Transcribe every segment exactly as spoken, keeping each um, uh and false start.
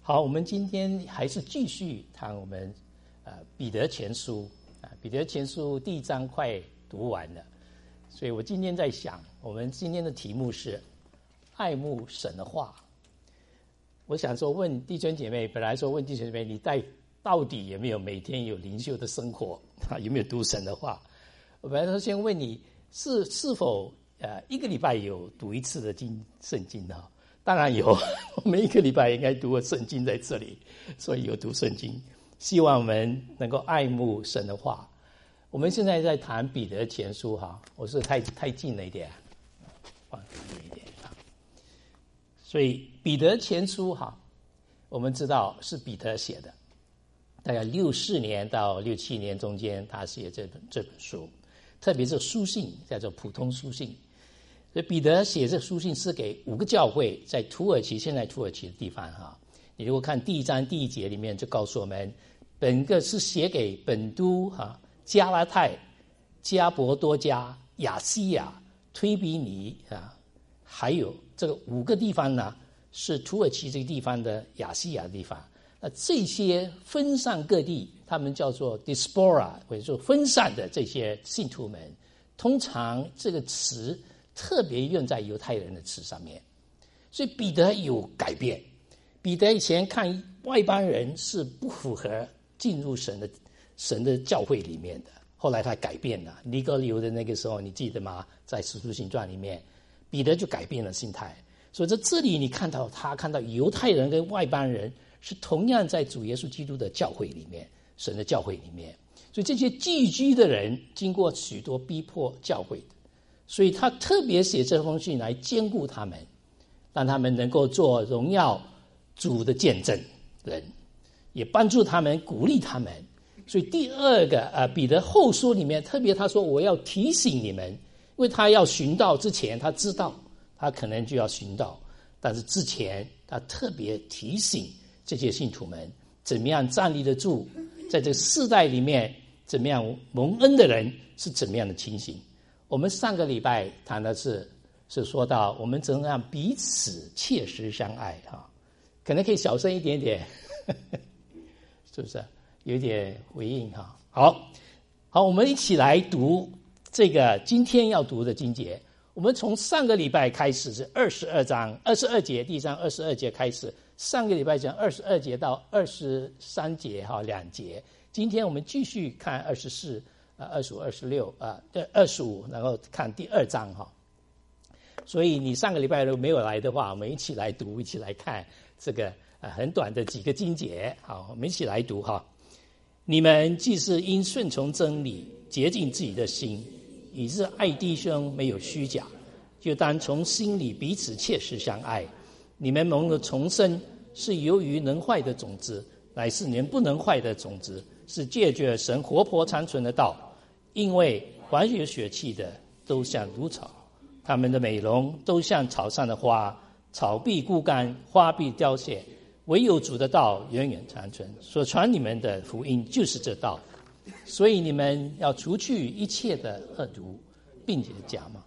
好，我们今天还是继续谈我们呃彼得前书啊，彼得前书第一章快读完了，所以我今天在想，我们今天的题目是爱慕神的话。我想说问弟兄姐妹，本来说问弟兄姐妹，你在到底有没有每天有灵修的生活啊？有没有读神的话？我本来说先问你是是否呃一个礼拜有读一次的经圣经啊？当然有，我们一个礼拜应该读过圣经在这里，所以有读圣经。希望我们能够爱慕神的话。我们现在在谈彼得前书哈，我是太太近了一点，放远一点啊。所以彼得前书哈，我们知道是彼得写的，大概六四年到六七年中间，他写这本这本书，特别是书信叫做普通书信。所以彼得写这书信是给五个教会，在土耳其，现在土耳其的地方哈。你如果看第一章第一节里面就告诉我们，本个是写给本都哈、加拉太、加伯多加、亚细亚、推比尼啊，还有这个五个地方呢，是土耳其这个地方的亚细亚的地方。那这些分散各地，他们叫做 diaspora， 或者说分散的这些信徒们，通常这个词特别用在犹太人的词上面，所以彼得有改变。彼得以前看外邦人是不符合进入神的神的教会里面的，后来他改变了。尼哥流的那个时候，你记得吗？在使徒行传里面，彼得就改变了心态。所以在这里你看到他看到犹太人跟外邦人是同样在主耶稣基督的教会里面，神的教会里面。所以这些寄居的人经过许多逼迫教会的。所以他特别写这封信来兼顾他们，让他们能够做荣耀主的见证人，也帮助他们，鼓励他们。所以第二个呃，彼得后书里面特别他说，我要提醒你们，因为他要寻道之前，他知道他可能就要寻道，但是之前他特别提醒这些信徒们怎么样站立得住，在这个世代里面怎么样蒙恩的人是怎么样的情形。我们上个礼拜谈的是是说到我们怎样彼此切实相爱哈，可能可以小声一点点，呵呵，是不是有点回应哈？好，好，我们一起来读这个今天要读的经节。我们从上个礼拜开始是二十二章二十二节，第三二十二节开始。上个礼拜讲二十二节到二十三节哈，两节。今天我们继续看二十四。呃，二十五、二十六，啊，二十五，然后看第二章哈。所以你上个礼拜如果没有来的话，我们一起来读，一起来看这个呃很短的几个经节。好，我们一起来读哈。你们既是因顺从真理，洁净自己的心，以致爱弟兄没有虚假，就当从心里彼此切实相爱。你们蒙了重生，是由于能坏的种子，乃是你们不能坏的种子。是借着神活泼长存的道，因为凡有血气的都像芦草，它们的美容都像草上的花，草必枯干，花必凋谢，唯有主的道永远长存。所传你们的福音就是这道，所以你们要除去一切的恶毒，并且假冒，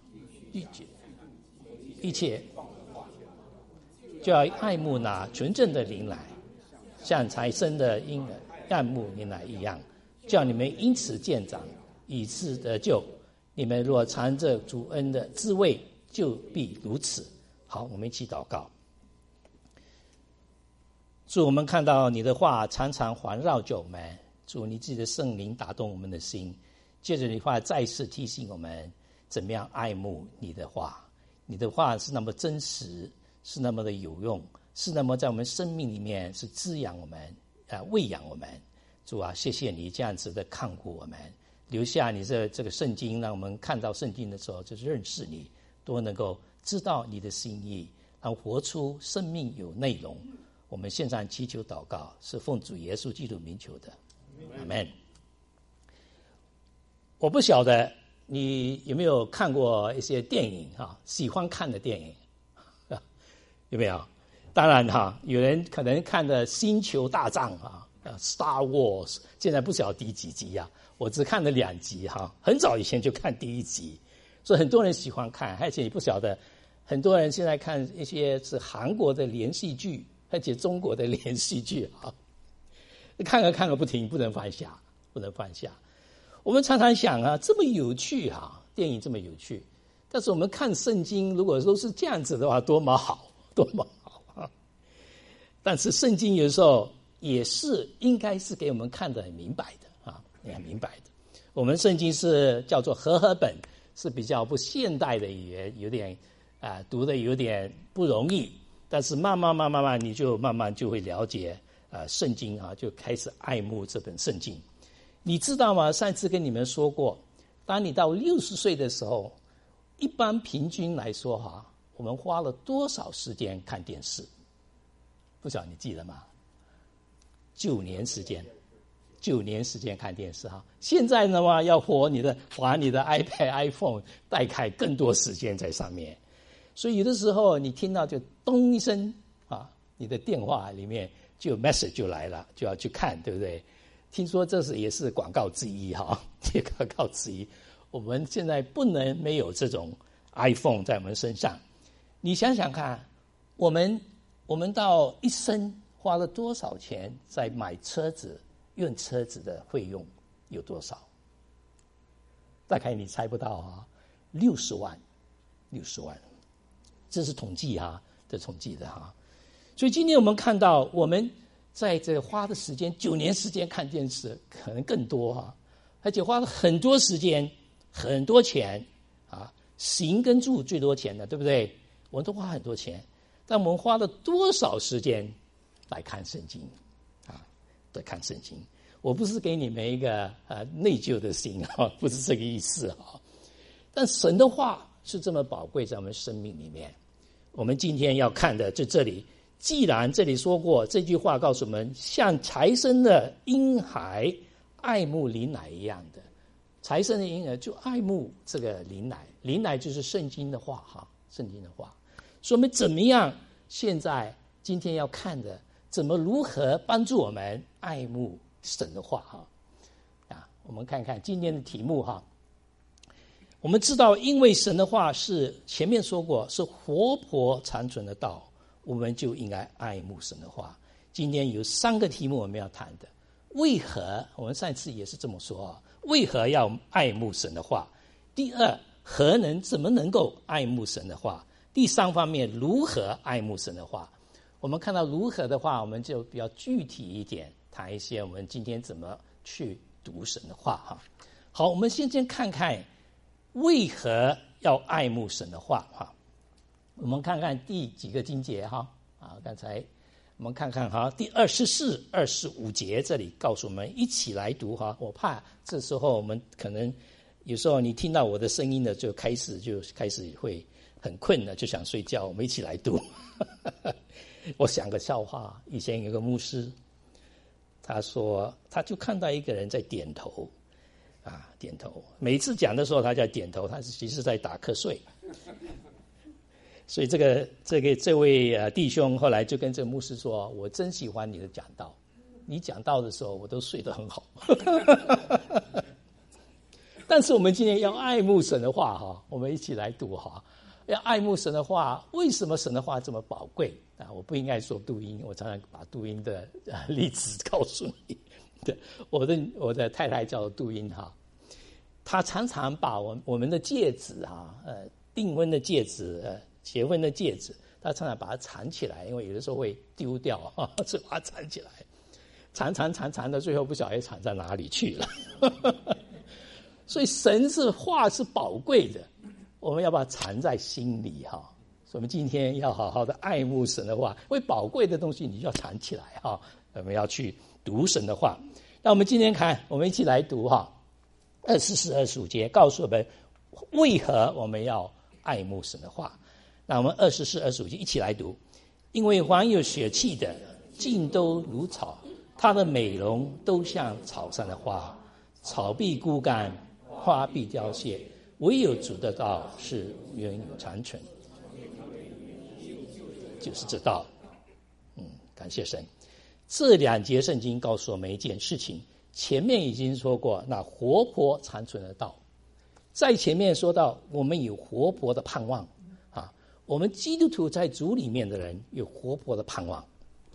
一切就要爱慕那纯正的灵来，像才生的婴儿爱慕你奶一样，叫你们因此渐长，以致得救。你们若尝着主恩的滋味，就必如此。好，我们一起祷告。主，我们看到你的话常常环绕着我们，主，你自己的圣灵打动我们的心，借着你的话再次提醒我们怎么样爱慕你的话。你的话是那么真实，是那么的有用，是那么在我们生命里面是滋养我们啊，喂养我们。主啊，谢谢你这样子的看顾我们，留下你这这个圣经，让我们看到圣经的时候就是认识你，都能够知道你的心意，让活出生命有内容。我们献上祈求祷告，是奉主耶稣基督名求的，阿们。我不晓得你有没有看过一些电影哈，喜欢看的电影有没有？当然哈，有人可能看的《星球大战》啊，《Star Wars》，现在不晓得第几集啊，我只看了两集哈，很早以前就看第一集，所以很多人喜欢看，而且也不晓得，很多人现在看一些是韩国的连续剧而且中国的连续剧啊，看了看个不停，不能放下，不能放下。我们常常想啊，这么有趣啊，电影这么有趣，但是我们看圣经，如果说是这样子的话，多么好，多么好啊！但是圣经有时候也是应该是给我们看得很明白的啊，很明白的。我们圣经是叫做和合本，是比较不现代的语言，有点啊、呃、读的有点不容易。但是慢慢慢慢慢，你就慢慢就会了解呃圣经啊，就开始爱慕这本圣经。你知道吗？上次跟你们说过，当你到六十岁的时候，一般平均来说哈、啊，我们花了多少时间看电视？不晓得你记得吗？九年时间，九年时间看电视哈。现在的话，要活你的划你的 iPad、iPhone， 带开更多时间在上面。所以有的时候你听到就咚一声啊，你的电话里面就 message 就来了，就要去看，对不对？听说这是也是广告之一哈，也广告之一。我们现在不能没有这种 iPhone 在我们身上。你想想看，我们我们到一生花了多少钱在买车子、用车子的费用有多少？大概你猜不到啊，六十万，六十万，这是统计哈，这统计的哈。所以今天我们看到我们。在这花的时间，九年时间看电视，可能更多哈、啊，而且花了很多时间、很多钱啊，行跟住最多钱的，对不对？我们都花很多钱，但我们花了多少时间来看圣经啊？来看圣经，我不是给你们一个呃内疚的心啊，不是这个意思啊。但神的话是这么宝贵在我们生命里面，我们今天要看的就这里。既然这里说过这句话告诉我们，像财生的婴孩爱慕灵奶一样的，财生的婴儿就爱慕这个灵奶，灵奶就是圣经的话哈，圣经的话。所以我们怎么样？现在今天要看的，怎么如何帮助我们爱慕神的话哈？啊，我们看看今天的题目哈。我们知道，因为神的话是前面说过是活泼长存的道。我们就应该爱慕神的话。今天有三个题目我们要谈的。为何？我们上次也是这么说啊。为何要爱慕神的话？第二，何能怎么能够爱慕神的话？第三方面，如何爱慕神的话？我们看到如何的话，我们就比较具体一点，谈一些我们今天怎么去读神的话哈。好，我们先先看看为何要爱慕神的话哈。我们看看第几个经节哈啊，刚才我们看看哈，第二十四、二十五节这里告诉我们一起来读哈。我怕这时候我们可能有时候你听到我的声音呢，就开始就开始会很困了，就想睡觉。我们一起来读。我想个笑话，以前有个牧师，他说他就看到一个人在点头啊，点头。每次讲的时候他在点头，他是其实在打瞌睡。所以这个这个这位呃弟兄后来就跟这个牧师说：“我真喜欢你的讲道，你讲道的时候我都睡得很好。”但是我们今天要爱慕神的话哈，我们一起来读哈。要爱慕神的话，为什么神的话这么宝贵啊？我不应该说杜英，我常常把杜英的呃例子告诉你。对，我的我的太太叫杜英哈，她常常把我我们的戒指哈，呃，订婚的戒指呃。结婚的戒指，他常常把它藏起来，因为有的时候会丢掉啊，所以把它藏起来，藏藏藏藏的，最后不晓得藏在哪里去了。所以神是话是宝贵的，我们要把它藏在心里哈。所以我们今天要好好的爱慕神的话，因为宝贵的东西你就要藏起来哈。我们要去读神的话。那我们今天看，我们一起来读哈，二十四、二十五节告诉我们为何我们要爱慕神的话。那我们二十四、二十五节一起来读。因为凡有血气的，尽都如草，它的美容都像草上的花，草必枯干，花必凋谢，唯有主的道是永远长存。就是这道。嗯，感谢神。这两节圣经告诉我们一件事情，前面已经说过，那活泼长存的道，在前面说到我们有活泼的盼望。我们基督徒在主里面的人有活泼的盼望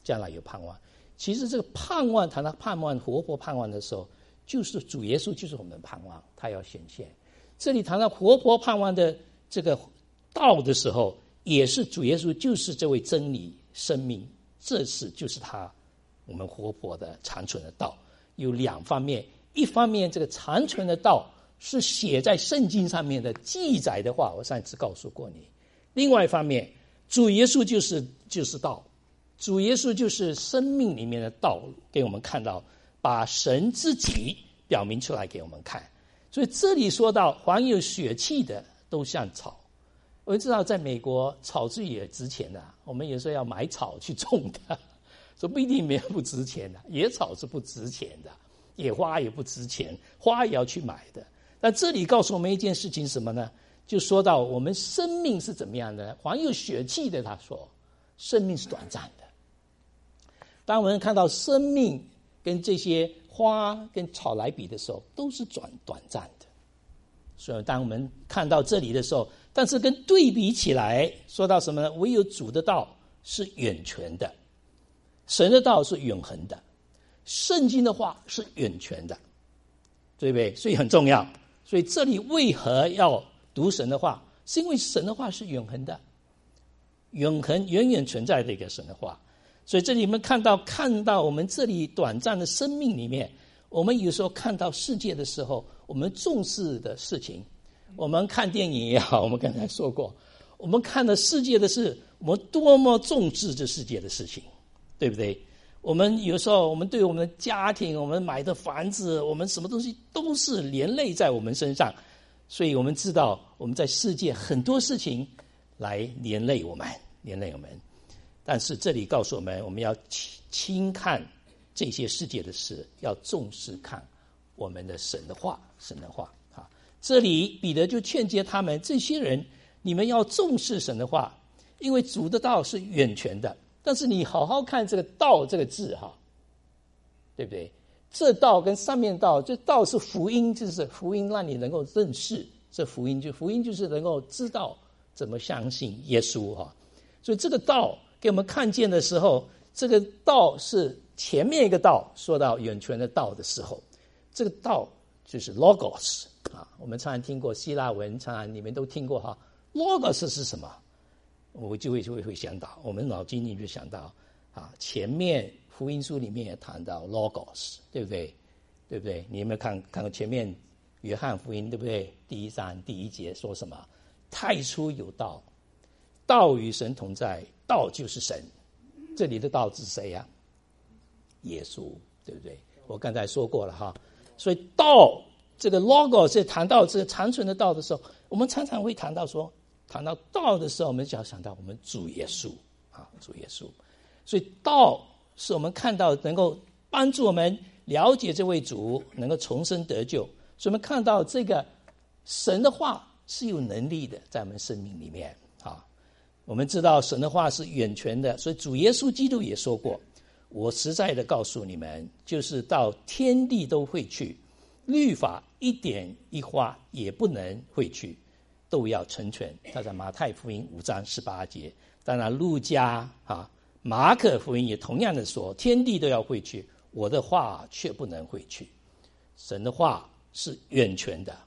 将来有盼望。其实这个盼望，谈到盼望、活泼盼望的时候，就是主耶稣就是我们的盼望，他要显现。这里谈到活泼盼望的这个道的时候，也是主耶稣就是这位真理生命，这是就是他我们活泼的长存的道。有两方面，一方面这个长存的道是写在圣经上面的记载的话，我上次告诉过你。另外一方面，主耶稣就是就是道，主耶稣就是生命里面的道路，给我们看到，把神自己表明出来给我们看。所以这里说到凡有血气的都像草，我们知道在美国草是也值钱的，我们有时候要买草去种的，所以不一定没有不值钱的，野草是不值钱的，野花也不值钱，花也要去买的。但这里告诉我们一件事情什么呢？就说到我们生命是怎么样的，凡有血气的他说生命是短暂的。当我们看到生命跟这些花跟草来比的时候，都是短短暂的。所以当我们看到这里的时候，但是跟对比起来，说到什么呢？唯有主的道是远全的，神的道是永恒的，圣经的话是远全的，对不对？所以很重要。所以这里为何要读神的话？是因为神的话是永恒的，永恒远远存在的一个神的话。所以这里你们看到看到我们这里短暂的生命里面，我们有时候看到世界的时候，我们重视的事情，我们看电影也好，我们刚才说过，我们看的世界的事，我们多么重视这世界的事情，对不对？我们有时候我们对我们的家庭，我们买的房子，我们什么东西都是连累在我们身上，所以我们知道我们在世界很多事情来连累我们连累我们。但是这里告诉我们，我们要轻看这些世界的事，要重视看我们的神的话，神的话啊。这里彼得就劝诫他们这些人，你们要重视神的话，因为主的道是远全的。但是你好好看这个道这个字哈，对不对？这道跟上面道，这道是福音，就是福音让你能够认识这福音，就福音就是能够知道怎么相信耶稣哈。所以这个道给我们看见的时候，这个道是前面一个道说到远全的道的时候，这个道就是 logos 啊。我们常常听过希腊文，常常你们都听过哈。logos 是什么？我就会就会会想到，我们脑筋里就想到啊，前面福音书里面也谈到 logos， 对不对？对不对？你有没有看看过前面约翰福音，对不对？第一章第一节说什么？太初有道，道与神同在，道就是神。这里的道是谁呀、啊？耶稣，对不对？我刚才说过了哈。所以道这个 logos 在谈到这个长存的道的时候，我们常常会谈到说，谈到道的时候，我们就要想到我们主耶稣啊，主耶稣。所以道是我们看到能够帮助我们了解这位主，能够重生得救。所以我们看到这个神的话是有能力的，在我们生命里面啊。我们知道神的话是远全的，所以主耶稣基督也说过，我实在的告诉你们，就是到天地都会去，律法一点一划也不能会去，都要成全。他在马太福音五章十八节，当然路加啊、马可福音也同样的说，天地都要会去，我的话却不能会去。神的话是远全的，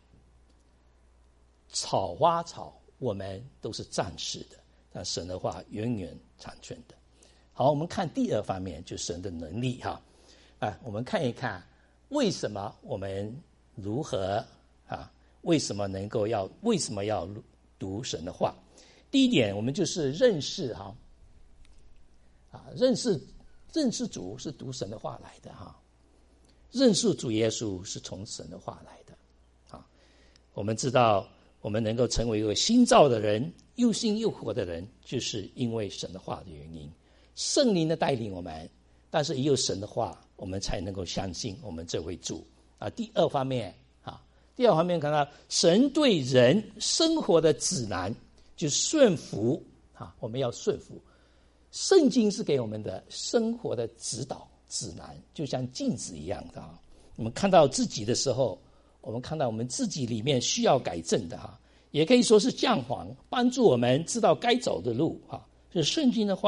草花草我们都是暂时的，但神的话永远长存的。好，我们看第二方面，就是神的能力哈。啊，我们看一看为什么我们如何啊？为什么能够要为什么要读神的话？第一点，我们就是认识哈啊，认识认识主是读神的话来的哈，认识主耶稣是从神的话来的啊。我们知道，我们能够成为一个新造的人，又新又活的人，就是因为神的话的原因。圣灵的带领我们，但是也有神的话，我们才能够相信我们这位主啊。第二方面啊，第二方面看到神对人生活的指南，就顺服啊，我们要顺服。圣经是给我们的生活的指导指南，就像镜子一样的啊。我们看到自己的时候，我们看到我们自己里面需要改正的哈，也可以说是降黄，帮助我们知道该走的路哈。就是圣经的话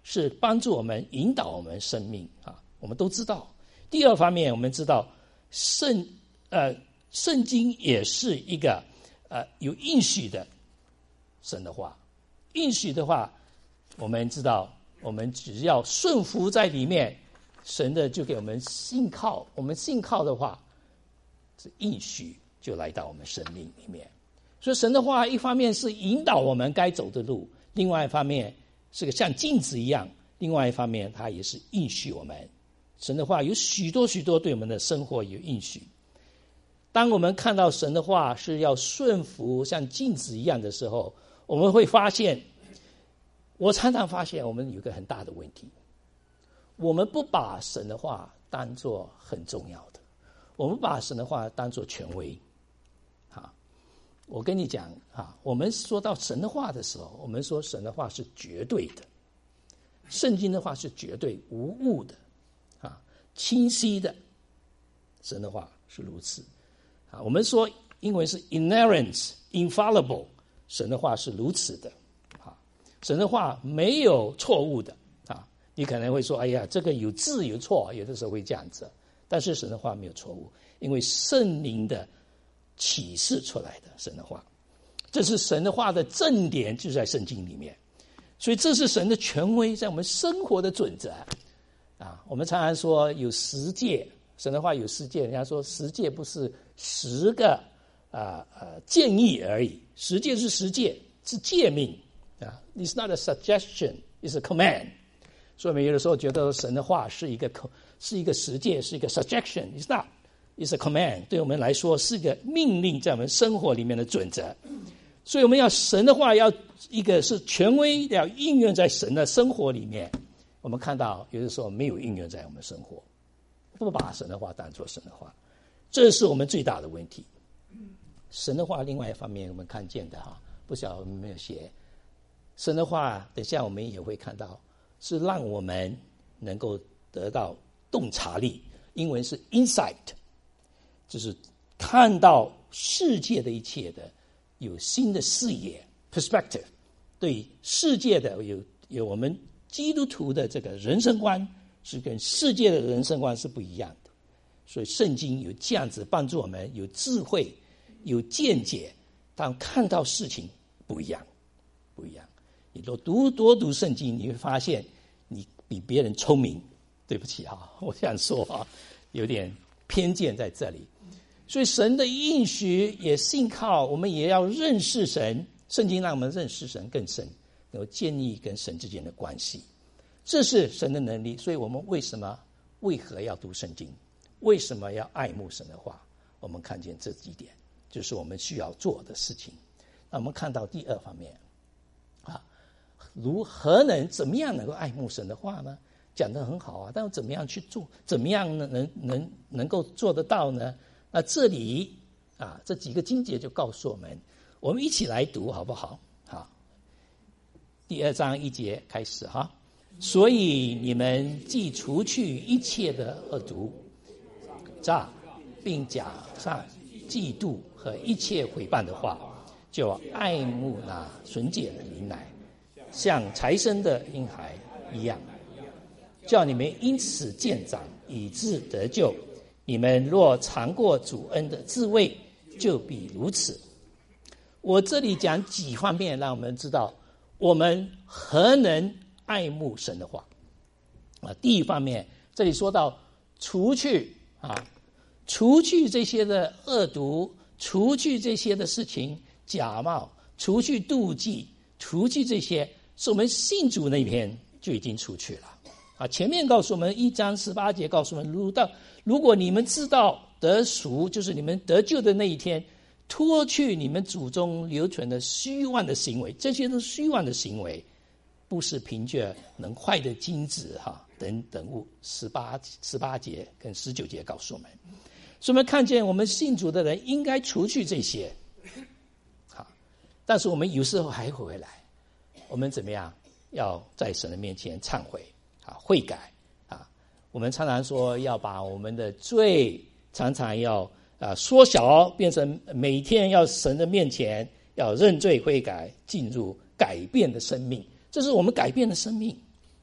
是帮助我们引导我们生命啊，我们都知道。第二方面，我们知道圣呃圣经也是一个呃有应许的神的话，应许的话，我们知道，我们只要顺服在里面，神的就给我们信靠，我们信靠的话，这应许就来到我们生命里面。所以神的话，一方面是引导我们该走的路，另外一方面是个像镜子一样，另外一方面它也是应许我们。神的话有许多许多对我们的生活有应许。当我们看到神的话是要顺服像镜子一样的时候，我们会发现，我常常发现我们有一个很大的问题，我们不把神的话当作很重要的，我们把神的话当作权威。我跟你讲啊，我们说到神的话的时候，我们说神的话是绝对的，圣经的话是绝对无误的啊，清晰的，神的话是如此啊。我们说英文是 inerrant infallible， 神的话是如此的啊，神的话没有错误的啊。你可能会说，哎呀，这个有字有错，有的时候会这样子，但是神的话没有错误，因为圣灵的启示出来的神的话，这是神的话的正点，就在圣经里面，所以这是神的权威，在我们生活的准则啊。我们常常说有十诫，神的话有十诫，人家说十诫不是十个啊呃建议而已，十诫是十诫，是诫命啊。It's not a suggestion, it's a command。所以我们有的时候觉得神的话是一个是一个十诫，是一个 suggestion， it's not。It's a command， 对我们来说是个命令，在我们生活里面的准则。所以我们要神的话，要一个是权威，要应用在神的生活里面。我们看到有的时候没有应用在我们生活，不把神的话当作神的话，这是我们最大的问题。神的话另外一方面我们看见的哈，不晓得我们没有写神的话，等下我们也会看到，是让我们能够得到洞察力，英文是 insight，就是看到世界的一切的有新的视野 perspective， 对世界的有有我们基督徒的这个人生观是跟世界的人生观是不一样的，所以圣经有这样子帮助我们有智慧有见解，当看到事情不一样不一样。你多读多读圣经，你会发现你比别人聪明。对不起啊，我这样说啊，有点偏见在这里。所以神的应许也信靠，我们也要认识神，圣经让我们认识神更深，能够建立跟神之间的关系，这是神的能力。所以我们为什么为何要读圣经，为什么要爱慕神的话，我们看见这几点就是我们需要做的事情。那我们看到第二方面啊，如何能怎么样能够爱慕神的话呢？讲得很好啊，但怎么样去做？怎么样能能能能够做得到呢？那这里啊，这几个经节就告诉我们，我们一起来读好不好？好，第二章一节开始哈。所以你们既除去一切的恶毒、诈，并加上嫉妒和一切毁谤的话，就爱慕那纯洁的灵奶，像才生的婴孩一样。叫你们因此渐长，以致得救。你们若尝过主恩的滋味，就必如此。我这里讲几方面，让我们知道我们何能爱慕神的话啊。第一方面，这里说到除去啊，除去这些的恶毒，除去这些的事情假冒，除去妒忌，除去这些，是我们信主那边就已经除去了。啊，前面告诉我们一章十八节告诉我们，如到如果你们知道得赎，就是你们得救的那一天，脱去你们祖宗留存的虚妄的行为，这些都是虚妄的行为，不是凭借能坏的金子哈等等物。十八十八节跟十九节告诉我们，所以我们看见我们信主的人应该除去这些，好，但是我们有时候还会回来，我们怎么样？要在神的面前忏悔。啊，悔改啊！我们常常说要把我们的罪常常要啊缩小，变成每天要神的面前要认罪悔改，进入改变的生命。这是我们改变的生命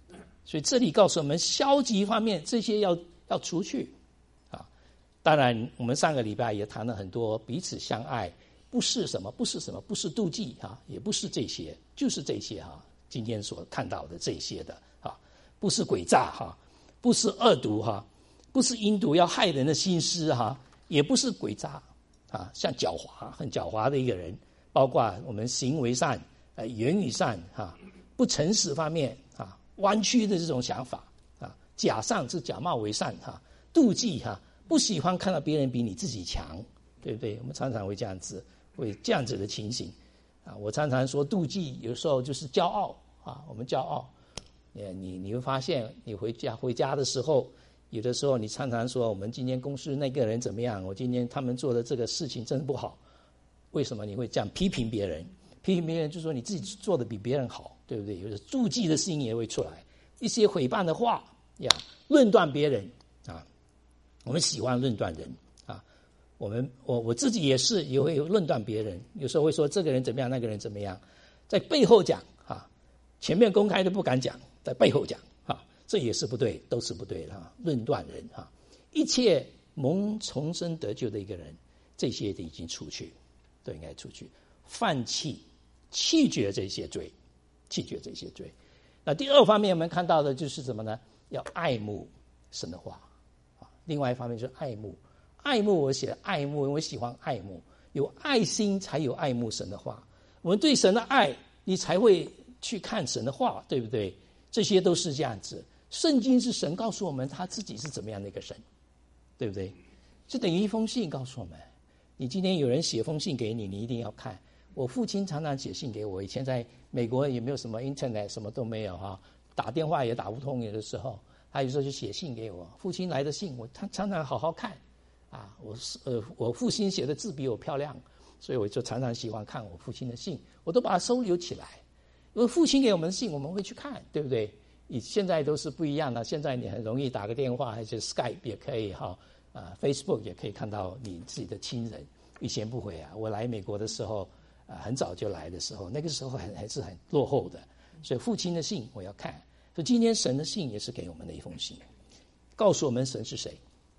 所以这里告诉我们，消极方面这些要要除去啊。当然，我们上个礼拜也谈了很多彼此相爱，不是什么，不是什么，不是妒忌啊，也不是这些，就是这些啊。今天所看到的这些的啊，不是诡诈哈，不是恶毒哈，不是阴毒要害人的心思哈，也不是诡诈啊，像狡猾很狡猾的一个人，包括我们行为上、呃言语上哈，不诚实方面啊，弯曲的这种想法啊，假上是假冒为善哈，妒忌哈，不喜欢看到别人比你自己强，对不对？我们常常会这样子，会这样子的情形。啊，我常常说妒忌有时候就是骄傲啊，我们骄傲，你你会发现，你回家回家的时候，有的时候你常常说我们今天公司那个人怎么样，我今天他们做的这个事情真不好，为什么你会这样批评别人？批评别人就是说你自己做的比别人好，对不对？有的妒忌的心也会出来，一些诽谤的话呀，论断别人啊，我们喜欢论断人。我们我我自己也是也会论断别人，有时候会说这个人怎么样，那个人怎么样，在背后讲啊，前面公开都不敢讲，在背后讲啊，这也是不对，都是不对的啊，论断人啊，一切蒙重生得救的一个人，这些都已经除去，都应该除去，放弃弃绝这些罪，弃绝这些罪。那第二方面我们看到的就是什么呢？要爱慕神的话啊，另外一方面就是爱慕。爱慕，我写爱慕，我喜欢爱慕，有爱心才有爱慕神的话。我们对神的爱，你才会去看神的话，对不对？这些都是这样子。圣经是神告诉我们他自己是怎么样的一个神，对不对？就等于一封信告诉我们，你今天有人写封信给你，你一定要看。我父亲常常写信给我，以前在美国也没有什么 internet， 什么都没有哈，打电话也打不通，有的时候他有时候就写信给我，父亲来的信，我他常常好好看。啊，我是呃，我父亲写的字比我漂亮，所以我就常常喜欢看我父亲的信，我都把它收留起来。因为父亲给我们的信，我们会去看，对不对？以现在都是不一样的，现在你很容易打个电话，还是 Skype 也可以哈，啊 ，Facebook 也可以看到你自己的亲人。以前不会啊，我来美国的时候，啊，很早就来的时候，那个时候还还是很落后的，所以父亲的信我要看。所以今天神的信也是给我们的一封信，告诉我们神是谁。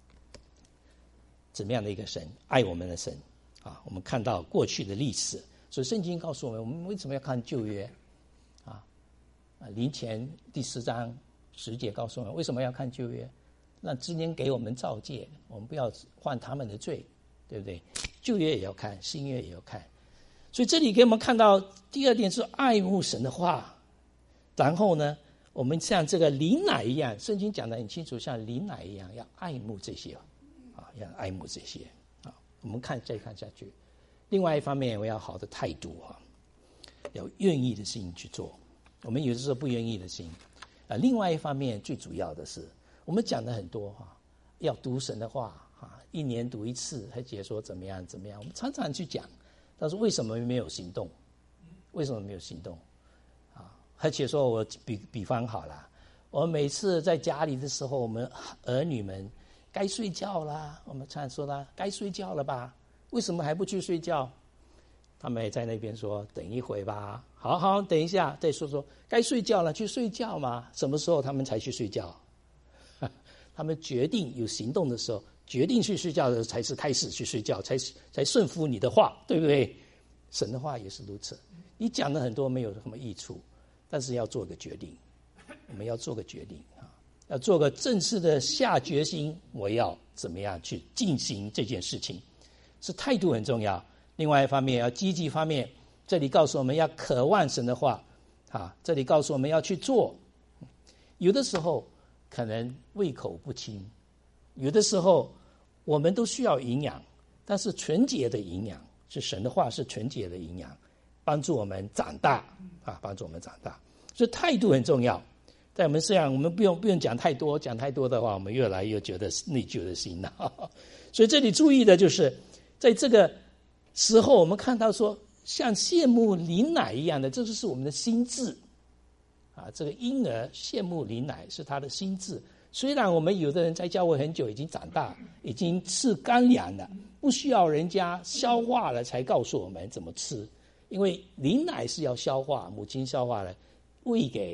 怎么样的一个神，爱我们的神啊？我们看到过去的历史，所以圣经告诉我们，我们为什么要看旧约啊？啊，林前第十章十节告诉我们，为什么要看旧约？那今天给我们召诫，我们不要犯他们的罪，对不对？旧约也要看，新约也要看。所以这里给我们看到第二点是爱慕神的话，然后呢，我们像这个灵奶一样，圣经讲得很清楚，像灵奶一样要爱慕这些。要爱慕这些啊，我们看再看下去。另外一方面，我要好的态度啊，要愿意的心去做。我们有的时候不愿意的心啊。另外一方面，最主要的是，我们讲的很多哈，要读神的话啊，一年读一次，还解说怎么样怎么样。我们常常去讲，但是为什么没有行动？为什么没有行动？啊，而且说我比比方好了，我们每次在家里的时候，我们儿女们。该睡觉啦，我们常说啦，该睡觉了吧？为什么还不去睡觉？他们也在那边说，等一会吧。好好，等一下再说说。该睡觉了，去睡觉嘛。什么时候他们才去睡觉？他们决定有行动的时候，决定去睡觉的时候，才是开始去睡觉，才才顺服你的话，对不对？神的话也是如此。你讲的很多没有什么益处，但是要做个决定，我们要做个决定啊。要做个正式的下决心，我要怎么样去进行这件事情，是态度很重要。另外一方面要积极方面，这里告诉我们要渴望神的话啊，这里告诉我们要去做。有的时候可能胃口不清，有的时候我们都需要营养，但是纯洁的营养是神的话，是纯洁的营养，帮助我们长大啊，帮助我们长大。所以态度很重要。在我们这样，我们不用不用讲太多，讲太多的话，我们越来越觉得内疚的心了。所以这里注意的就是，在这个时候，我们看到说，像羡慕灵奶一样的，这就是我们的心智啊。这个婴儿羡慕灵奶是他的心智。虽然我们有的人在教会很久，已经长大，已经吃干粮了，不需要人家消化了才告诉我们怎么吃，因为灵奶是要消化，母亲消化了，喂给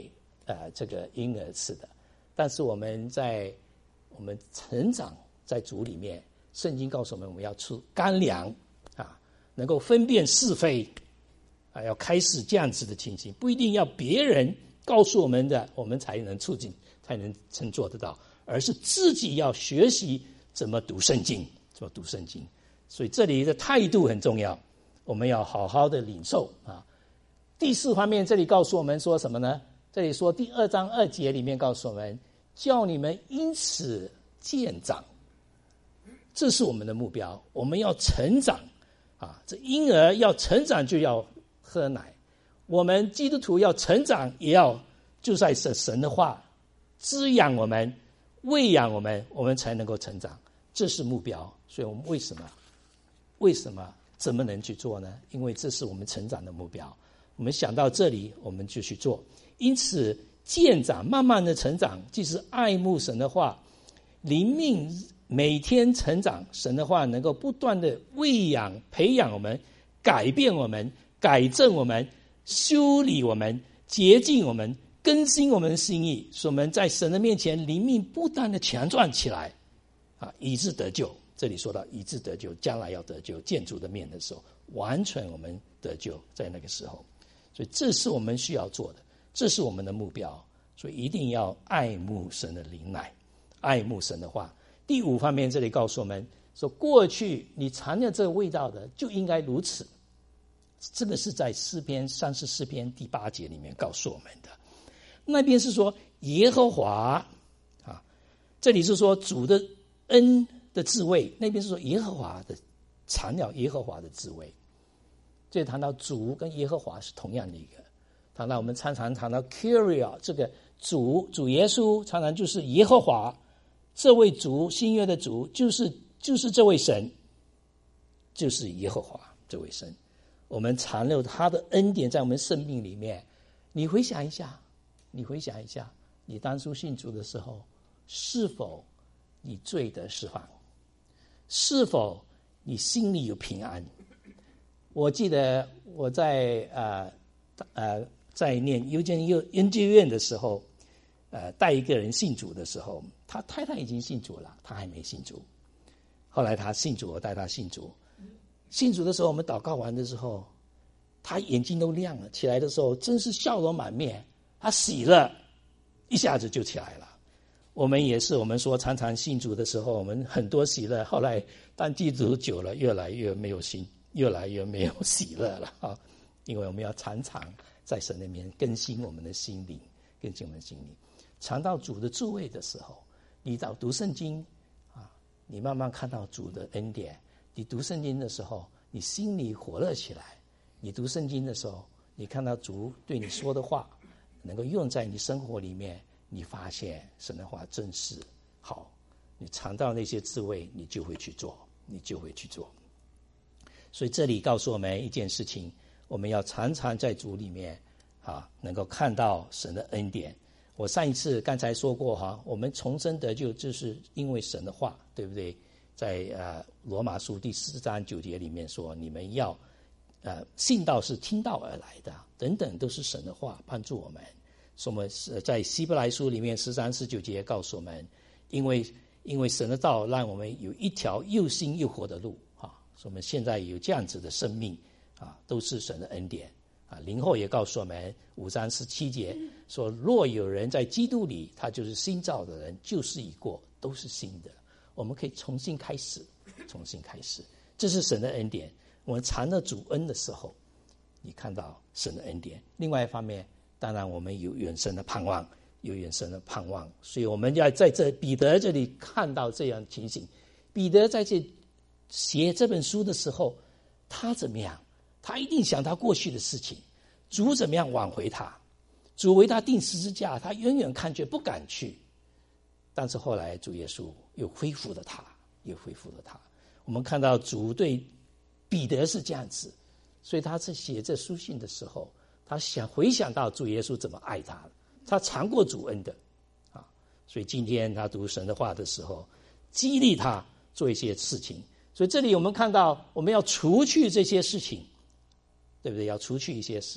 呃这个婴儿吃的。但是我们在我们成长在主里面，圣经告诉我们，我们要吃干粮啊，能够分辨是非啊，要开始这样子的情形，不一定要别人告诉我们的，我们才能促进，才能曾做得到，而是自己要学习怎么读圣经，怎么读圣经。所以这里的态度很重要，我们要好好的领受啊。第四方面，这里告诉我们说什么呢？这里说第二章二节里面告诉我们，叫你们因此渐长，这是我们的目标。我们要成长啊，这婴儿要成长就要喝奶，我们基督徒要成长也要就在神的话滋养我们，喂养我们，我们才能够成长，这是目标。所以我们为什么为什么怎么能去做呢？因为这是我们成长的目标，我们想到这里我们就去做。因此渐长，慢慢的成长，即是爱慕神的话，灵命每天成长，神的话能够不断的喂养培养我们，改变我们，改正我们，修理我们，洁净我们，更新我们的心意，使我们在神的面前灵命不断的强壮起来啊，以致得救。这里说到以致得救，将来要得救，见主的面的时候，完全我们得救，在那个时候。所以这是我们需要做的，这是我们的目标。所以一定要爱慕神的灵奶，爱慕神的话。第五方面，这里告诉我们说，过去你尝了这个味道的，就应该如此。这个是在诗篇三十四篇第八节里面告诉我们的。那边是说耶和华啊，这里是说主的恩的滋味，那边是说耶和华的尝了耶和华的滋味。这里谈到主跟耶和华是同样的一个，谈到我们常常谈到 Kyrie 这个主主耶稣，常常就是耶和华，这位主新约的主就是就是这位神，就是耶和华这位神。我们尝了他的恩典在我们生命里面。你回想一下，你回想一下，你当初信主的时候，是否你罪得释放？是否你心里有平安？我记得我在呃呃在念幽监研究院的时候，呃带一个人信主的时候，他太太已经信主了，他还没信主。后来他信主，我带他信主。信主的时候，我们祷告完的时候，他眼睛都亮了，起来的时候真是笑容满面，他喜乐一下子就起来了。我们也是，我们说常常信主的时候，我们很多喜乐，后来当基督徒久了，越来越没有信，越来越没有喜乐了啊！因为我们要常常在神那边更新我们的心灵，更新我们的心灵。尝到主的滋味的时候，你到读圣经啊，你慢慢看到主的恩典。你读圣经的时候，你心里火热起来。你读圣经的时候，你看到主对你说的话，能够用在你生活里面，你发现神的话真是好。你尝到那些滋味，你就会去做，你就会去做。所以这里告诉我们一件事情，我们要常常在主里面啊，能够看到神的恩典。我上一次刚才说过哈，我们重生得救就是因为神的话，对不对？在呃罗马书第四章九节里面说，你们要呃信道是听道而来的，等等都是神的话帮助我们。所以我们在希伯来书里面十三十九节告诉我们，因为因为神的道让我们有一条又新又活的路啊，所以我们现在有这样子的生命啊，都是神的恩典啊。林后也告诉我们五章十七节说，若有人在基督里，他就是新造的人，旧事已过，都是新的。我们可以重新开始，重新开始，这是神的恩典。我们尝了主恩的时候，你看到神的恩典。另外一方面，当然我们有永生的盼望，有永生的盼望。所以我们要在这彼得这里看到这样的情形。彼得在这写这本书的时候，他怎么样？他一定想到过去的事情，主怎么样挽回他，主为他钉十字架，他远远看却不敢去。但是后来主耶稣又恢复了他，又恢复了他。我们看到主对彼得是这样子，所以他在写这书信的时候，他想回想到主耶稣怎么爱他，他尝过主恩的啊。所以今天他读神的话的时候，激励他做一些事情。所以这里我们看到，我们要除去这些事情，对不对？要除去一些事。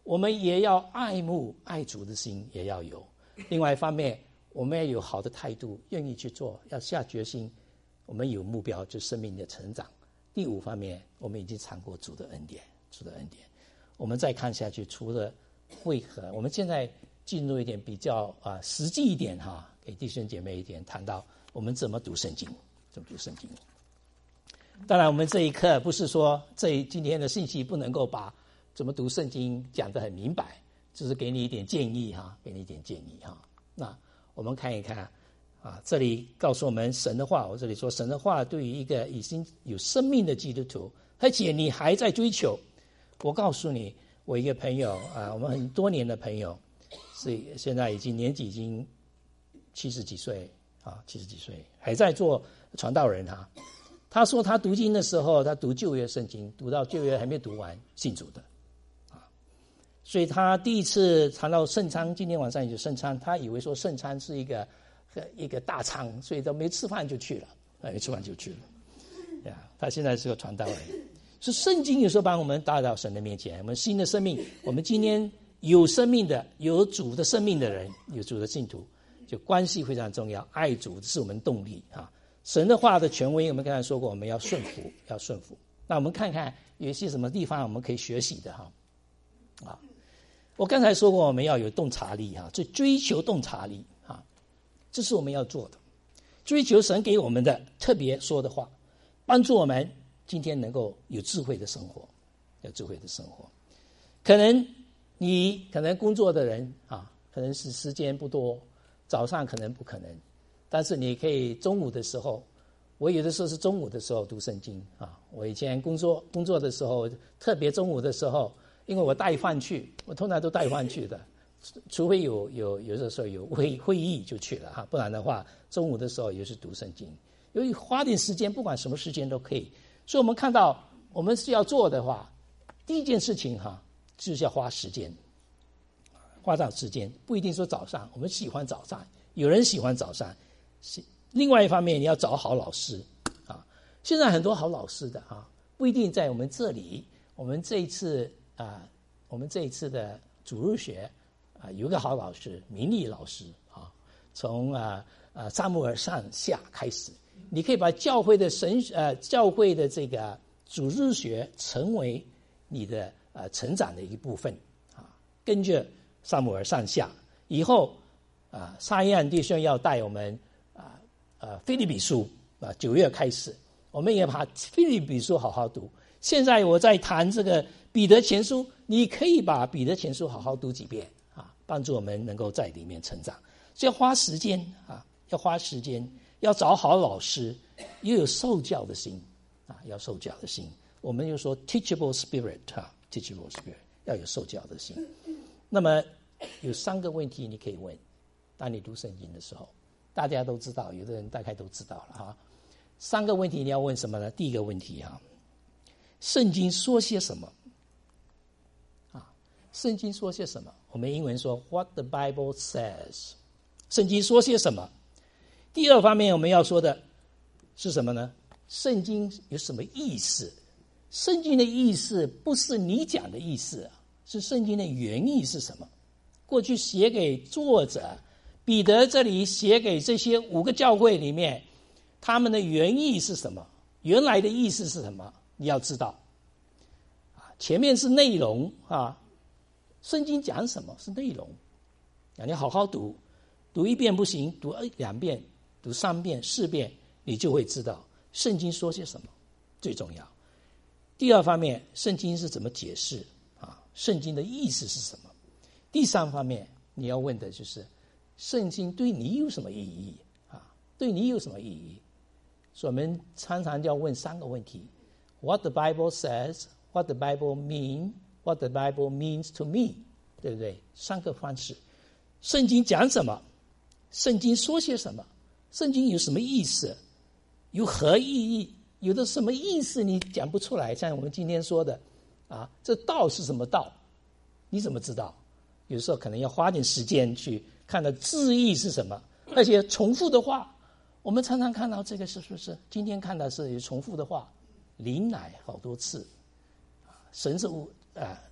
我们也要爱慕爱主的心也要有。另外一方面，我们要有好的态度，愿意去做，要下决心。我们有目标，就是生命的成长。第五方面，我们已经尝过主的恩典，主的恩典。我们再看下去，除了为何，我们现在进入一点比较啊实际一点哈，给弟兄姐妹一点谈到我们怎么读圣经，怎么读圣经。当然，我们这一课不是说这今天的信息不能够把怎么读圣经讲得很明白，只是给你一点建议哈，给你一点建议哈。那我们看一看啊，这里告诉我们神的话，我这里说神的话对于一个已经有生命的基督徒，而且你还在追求。我告诉你，我一个朋友啊，我们很多年的朋友，是现在已经年纪已经七十几岁啊，七十几岁还在做传道人哈。他说他读经的时候，他读旧约圣经，读到旧约还没读完，信主的啊。所以他第一次谈到圣餐，今天晚上也就圣餐，他以为说圣餐是一个一个大餐，所以都没吃饭就去了，没吃饭就去了。呀，他现在是个传道人。是圣经有时候把我们带到神的面前，我们新的生命，我们今天有生命的、有主的生命的人，有主的信徒，就关系非常重要。爱主是我们动力啊。神的话的权威，我们刚才说过，我们要顺服，要顺服。那我们看看有一些什么地方我们可以学习的哈。啊，我刚才说过，我们要有洞察力哈，就追求洞察力啊，这是我们要做的，追求神给我们的特别说的话，帮助我们今天能够有智慧的生活，有智慧的生活。可能你可能工作的人啊，可能是时间不多，早上可能不可能，但是你可以中午的时候，我有的时候是中午的时候读圣经啊。我以前工作工作的时候，特别中午的时候，因为我带饭去，我通常都带饭去的，除非有有有的时候有会会议就去了哈，不然的话，中午的时候也是读圣经。由于花点时间，不管什么时间都可以。所以我们看到我们是要做的话，第一件事情哈，就是要花时间，花上时间，不一定说早上，我们喜欢早上，有人喜欢早上。另外一方面，你要找好老师啊。现在很多好老师的啊，不一定在我们这里。我们这一次啊，我们这一次的主日学啊，有一个好老师，明利老师啊，从啊啊撒母耳上下开始。你可以把教会的神呃教会的这个主日学成为你的呃成长的一部分啊。跟着撒母耳上下以后啊，沙耶安弟兄要带我们啊呃腓立比书啊，九月开始，我们也把腓立比书好好读。现在我在谈这个彼得前书，你可以把彼得前书好好读几遍啊，帮助我们能够在里面成长。所以要花时间啊，要花时间。要找好老师，又有受教的心啊，要受教的心。我们就说 teachable spirit 啊 ，teachable spirit 要有受教的心。那么有三个问题你可以问，当你读圣经的时候，大家都知道，有的人大概都知道了哈。三个问题你要问什么呢？第一个问题哈，圣经说些什么？啊，圣经说些什么？我们英文说 What the Bible says。圣经说些什么？第二方面我们要说的是什么呢？圣经有什么意思？圣经的意思不是你讲的意思，是圣经的原意是什么？过去写给作者彼得这里写给这些五个教会里面，他们的原意是什么？原来的意思是什么？你要知道。前面是内容啊，圣经讲什么是内容，你好好读，读一遍不行，读两遍。读三遍四遍，你就会知道圣经说些什么最重要。第二方面，圣经是怎么解释啊？圣经的意思是什么？第三方面，你要问的就是圣经对你有什么意义啊？对你有什么意义？所以我们常常要问三个问题 ：What the Bible says, What the Bible means, What the Bible means to me， 对不对？三个方式。圣经讲什么？圣经说些什么？圣经有什么意思？有何意义？有的什么意思你讲不出来，像我们今天说的啊，这道是什么道？你怎么知道？有时候可能要花点时间去看到字义是什么，而且重复的话，我们常常看到这个是不是？今天看到是有重复的话，灵奶好多次，神是无啊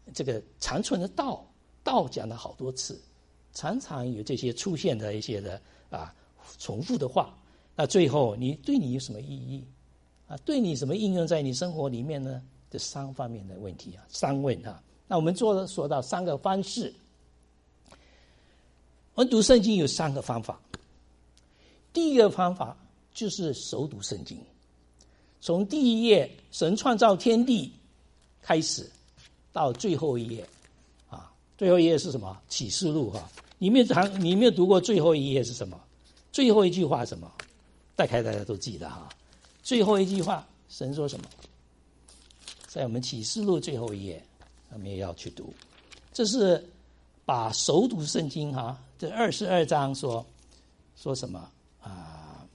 这个长存的道，道讲了好多次，常常有这些出现的一些的啊重复的话。那最后你对你有什么意义啊？对你什么应用在你生活里面呢？这三方面的问题啊，三问啊。那我们做了说到三个方式，我们读圣经有三个方法。第一个方法就是熟读圣经，从第一页神创造天地开始，到最后一页啊，最后一页是什么？启示录哈。你没有谈，你没有读过最后一页是什么？最后一句话是什么？大概大家都记得哈。最后一句话，神说什么？在我们启示录最后一页，我们也要去读。这是把熟读圣经哈，这二十二章说说什么啊？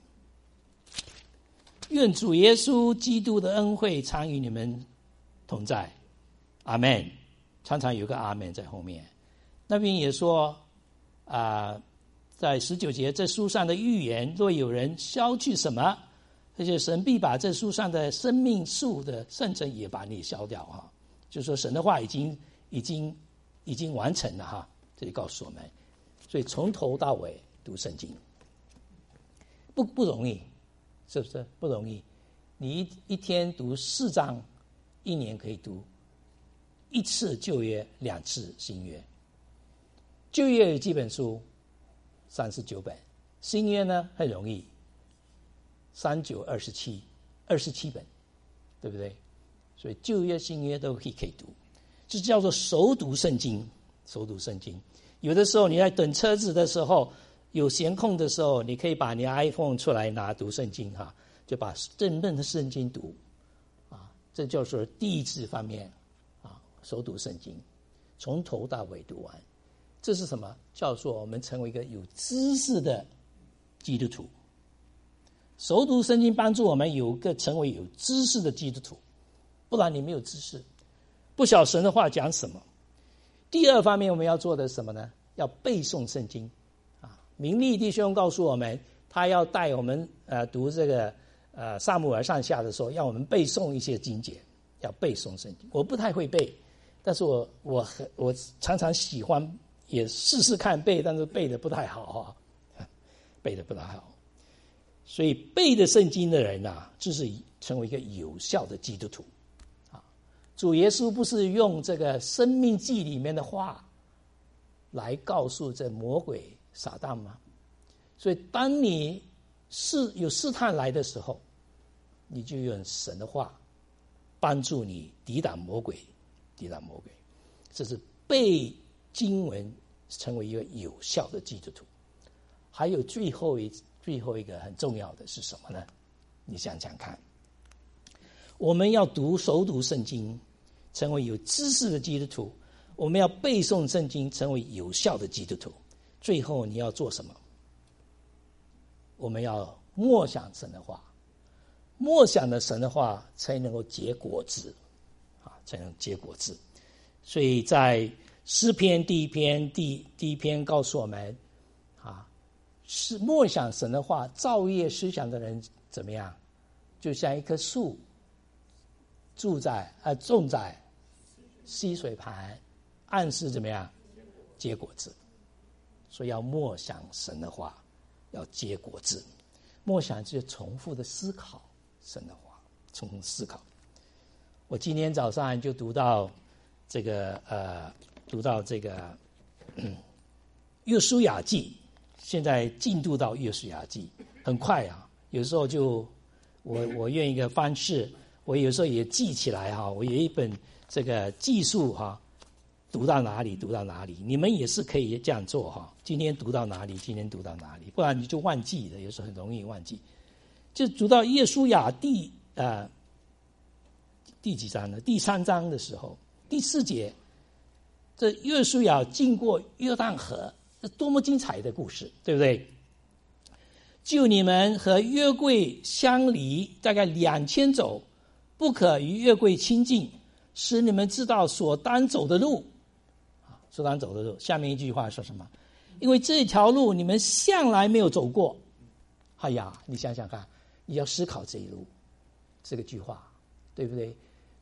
愿主耶稣基督的恩惠常与你们同在，阿们。常常有个阿们在后面。那边也说啊，在十九节，这书上的预言，若有人消去什么，而且神必把这书上的生命树的圣城也把你消掉哈。就是说神的话已经已经已经完成了哈。这里告诉我们，所以从头到尾读圣经不不容易，是不是不容易？你一一天读四章，一年可以读一次旧约，两次新约。旧约有几本书？三十九本。新约呢很容易，三九二十七，二十七本，对不对？所以旧约、新约都可以可以读，这叫做熟读圣经。熟读圣经，有的时候你在等车子的时候，有闲空的时候，你可以把你的 iPhone 出来拿读圣经哈，就把真正的圣经读啊，这就是第一次方面啊，熟读圣经，从头到尾读完。这是什么？叫做我们成为一个有知识的基督徒。熟读圣经帮助我们有个成为有知识的基督徒，不然你没有知识，不晓神的话讲什么。第二方面我们要做的是什么呢？要背诵圣经啊。明利弟兄告诉我们，他要带我们呃读这个呃撒母耳上下的时候，要我们背诵一些经节，要背诵圣经。我不太会背，但是我我很我常常喜欢也试试看背，但是背的不太好啊，背的不太好。所以背的圣经的人啊，就是成为一个有效的基督徒啊。主耶稣不是用这个生命记里面的话来告诉这魔鬼撒旦吗？所以当你试有试探来的时候，你就用神的话帮助你抵挡魔鬼，抵挡魔鬼。这是背经文成为一个有效的基督徒。还有最后一最后一个很重要的是什么呢？你想想看，我们要读熟读圣经，成为有知识的基督徒；我们要背诵圣经，成为有效的基督徒。最后你要做什么？我们要默想神的话，默想的神的话才能够结果子啊，才能结果子。所以在诗篇第一篇第第一篇告诉我们啊，是默想神的话，昼夜思想的人怎么样？就像一棵树，住在呃种在溪水旁，按时怎么样结果子。所以要默想神的话，要结果子。默想就是重复的思考神的话，重复思考。我今天早上就读到这个呃，读到这个嗯，约书亚记。现在进度到约书亚记很快啊，有时候就我我用一个方式，我有时候也记起来哈，我有一本这个记述哈，读到哪里读到哪里，你们也是可以这样做哈。今天读到哪里，今天读到哪里，不然你就忘记了，有时候很容易忘记。就读到约书亚第呃第几章呢？第三章的时候，第四节，这约书亚经过约旦河。这多么精彩的故事，对不对？就你们和约柜相离大概两千走，不可与约柜亲近，使你们知道所当走的路。所当走的路，下面一句话说什么？因为这条路你们向来没有走过。哎呀，你想想看，你要思考这一路，这个句话，对不对？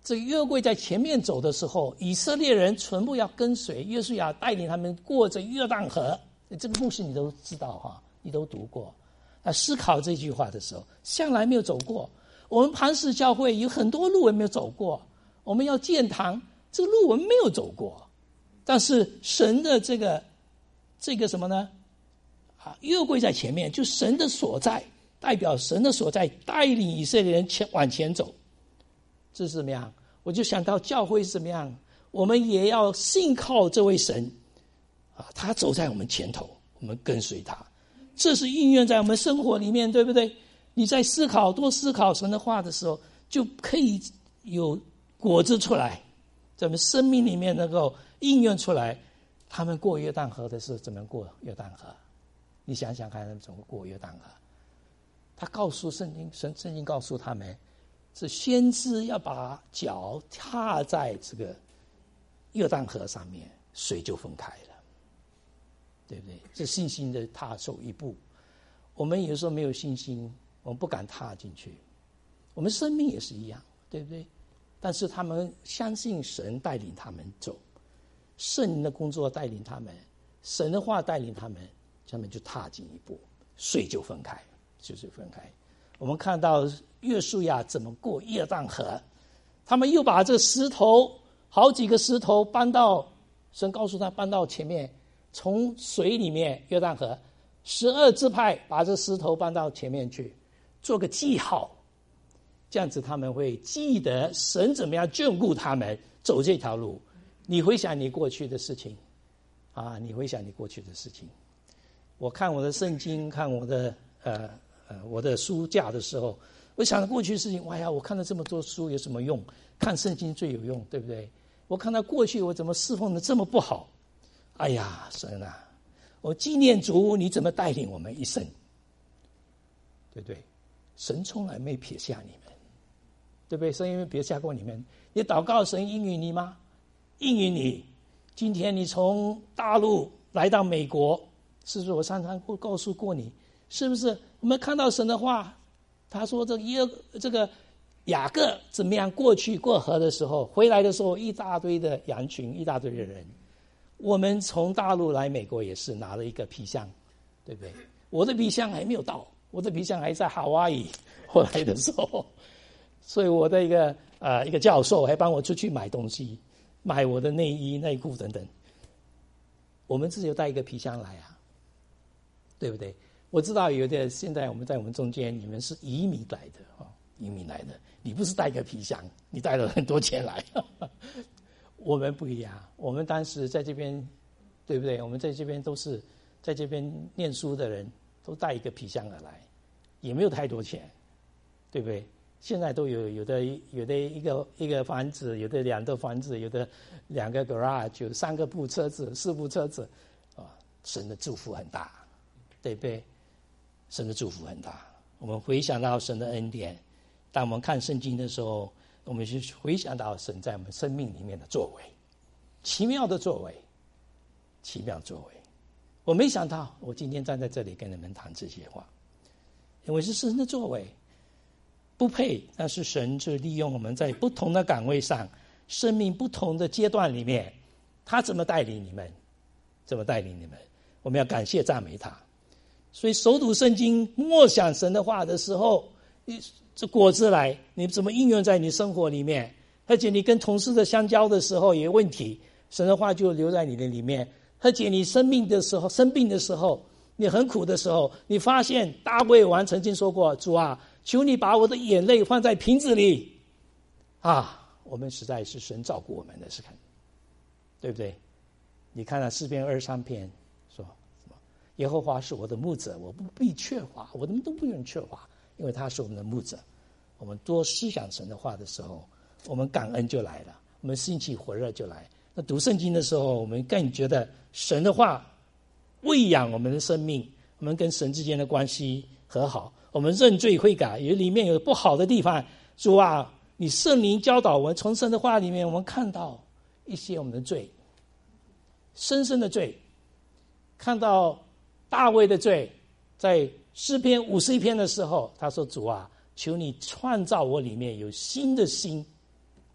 这约柜在前面走的时候，以色列人全部要跟随约书亚带领他们过着约旦河。这个故事你都知道哈，你都读过。啊，思考这句话的时候，向来没有走过。我们磐石教会有很多路我们没有走过，我们要建堂，这个路我们没有走过。但是神的这个这个什么呢？啊，约柜在前面，就神的所在，代表神的所在，带领以色列人前往前走。这是怎么样？我就想到教会是怎么样，我们也要信靠这位神啊，他走在我们前头，我们跟随他。这是应用在我们生活里面，对不对？你在思考多思考神的话的时候，就可以有果子出来，在我们生命里面能够应用出来。他们过约旦河的时候怎么过约旦河？你想想看，他们怎么过约旦河？他告诉圣经，神圣经告诉他们，是先知要把脚踏在这个约旦河上面，水就分开了，对不对？这信心的踏出一步。我们有时候没有信心，我们不敢踏进去。我们生命也是一样，对不对？但是他们相信神带领他们走，圣灵的工作带领他们，神的话带领他们，他们就踏进一步，水就分开，就是分开。我们看到约书亚怎么过约旦河，他们又把这石头好几个石头搬到，神告诉他搬到前面，从水里面约旦河十二支派把这石头搬到前面去，做个记号，这样子他们会记得神怎么样眷顾他们走这条路。你回想你过去的事情啊，你回想你过去的事情。我看我的圣经，看我的呃呃我的书架的时候，我想到过去的事情，哇呀，我看了这么多书有什么用？看圣经最有用，对不对？我看到过去我怎么侍奉的这么不好，哎呀，神啊，我纪念主你怎么带领我们一生，对不对？神从来没撇下你们，对不对？神因为撇下过你们，你祷告神应允你吗？应允你。今天你从大陆来到美国，是不是我常常会告诉过你，是不是我们看到神的话，他说这个耶这个雅各怎么样过去过河的时候，回来的时候一大堆的羊群，一大堆的人。我们从大陆来美国也是拿了一个皮箱，对不对？我的皮箱还没有到，我的皮箱还在夏威夷回来的时候，所以我的一个呃一个教授还帮我出去买东西，买我的内衣内裤等等。我们自己有带一个皮箱来啊，对不对？我知道有的现在我们在我们中间，你们是移民来的啊，移民来的，你不是带个皮箱，你带了很多钱来。我们不一样，我们当时在这边，对不对？我们在这边都是在这边念书的人，都带一个皮箱而来，也没有太多钱，对不对？现在都有有的有的一个一个房子，有的两个房子，有的两个 garage， 有三个部车子，四部车子，啊，神的祝福很大，对不对？神的祝福很大。我们回想到神的恩典，当我们看圣经的时候，我们就回想到神在我们生命里面的作为，奇妙的作为，奇妙作为。我没想到我今天站在这里跟你们谈这些话，因为是神的作为，不配，但是神就利用我们在不同的岗位上，生命不同的阶段里面，他怎么带领你们，怎么带领你们，我们要感谢赞美他。所以熟读圣经默想神的话的时候，这果子来，你怎么应用在你生活里面？而且你跟同事的相交的时候也有问题，神的话就留在你的里面。而且你生病的时候，生病的时候，你很苦的时候，你发现大卫王曾经说过，主啊，求你把我的眼泪放在瓶子里啊！我们实在是神照顾我们的，是看，对不对？你看了诗篇二十三篇说什么？耶和华是我的牧者，我不必缺乏，我们都不用缺乏，因为他是我们的牧者。我们多思想神的话的时候，我们感恩就来了，我们兴起火热就来。那读圣经的时候，我们更觉得神的话喂养我们的生命，我们跟神之间的关系和好，我们认罪悔改，有里面有不好的地方，主啊，你圣灵教导我们，从神的话里面我们看到一些我们的罪，深深的罪，看到大卫的罪，在诗篇五十一篇的时候，他说，主啊，求你创造我里面有新的心，